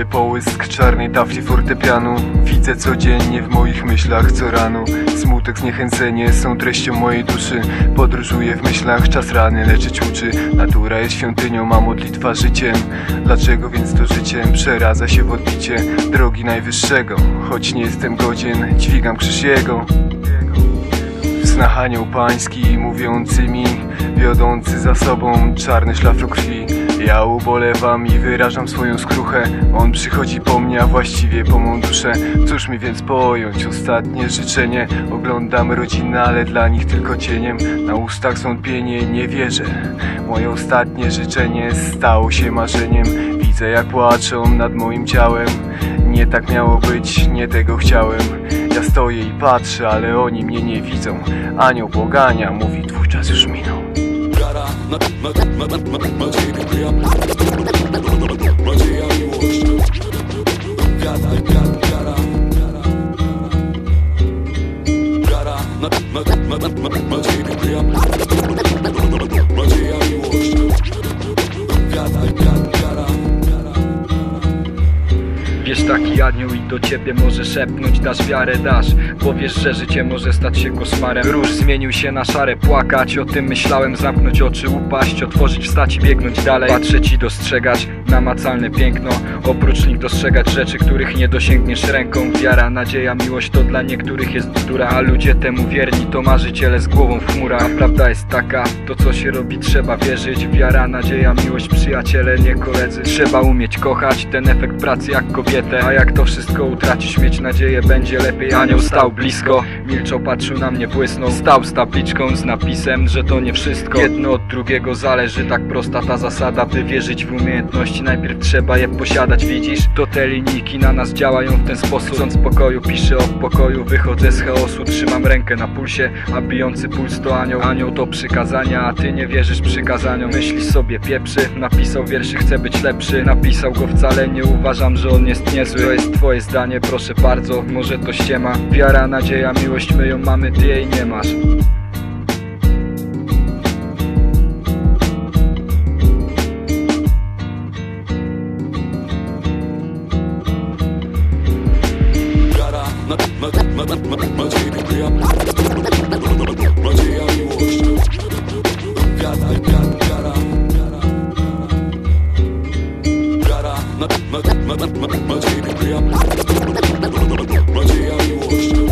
połysk czarnej tafli fortepianu. Widzę codziennie w moich myślach co rano. Smutek, zniechęcenie są treścią mojej duszy. Podróżuję w myślach, czas rany leczyć uczy. Natura jest świątynią, a modlitwa życiem. Dlaczego więc to życiem przeradza się w odbicie drogi najwyższego? Choć nie jestem godzien, dźwigam krzyż Jego. W snach anioł pański mówiący mi, wiodący za sobą czarny szlafrok krwi. Ja ubolewam i wyrażam swoją skruchę. On przychodzi po mnie, a właściwie po mą duszę. Cóż mi więc pojąć ostatnie życzenie? Oglądam rodzinę, ale dla nich tylko cieniem. Na ustach zwątpienie, nie wierzę. Moje ostatnie życzenie stało się marzeniem. Widzę jak płaczą nad moim ciałem. Nie tak miało być, nie tego chciałem. Ja stoję i patrzę, ale oni mnie nie widzą. Anioł pogania, mówi twój czas już minął. Nadzieja, miłość. Wiesz, taki anioł i do ciebie może szepnąć, dasz wiarę, dasz. Bo wiesz, że życie może stać się koszmarem. Róż zmienił się na szare, płakać. O tym myślałem, zamknąć oczy, upaść, otworzyć, wstać i biegnąć dalej. Patrzeć i dostrzegać namacalne piękno. Oprócz nich dostrzegać rzeczy, których nie dosięgniesz ręką. Wiara, nadzieja, miłość to dla niektórych jest bzdura, a ludzie temu wierni to marzyciele z głową w chmurach. A prawda jest taka, to co się robi trzeba wierzyć. Wiara, nadzieja, miłość, przyjaciele, nie koledzy. Trzeba umieć kochać, ten efekt pracy jak kobietę. A jak to wszystko utracisz, mieć nadzieję będzie lepiej. Anioł stał blisko, milczał, patrzył na mnie, błysnął. Stał z tabliczką z napisem, że to nie wszystko. Jedno od drugiego zależy, tak prosta ta zasada. By wierzyć w umiejętności, najpierw trzeba je posiadać. Widzisz, to te linijki na nas działają w ten sposób. Chcąc pokoju, piszę o pokoju, wychodzę z chaosu. Trzymam rękę na pulsie, a bijący puls to anioł. Anioł to przykazania, a ty nie wierzysz przykazaniom. Myślisz sobie pieprzy, napisał wierszy, chce być lepszy. Napisał go wcale, nie uważam, że on jest niezły. To jest twoje zdanie, proszę bardzo, może to ściema. Wiara, nadzieja, miłość, my ją mamy, ty jej nie masz. Nadzieja, miłość. Nadzieja, miłość.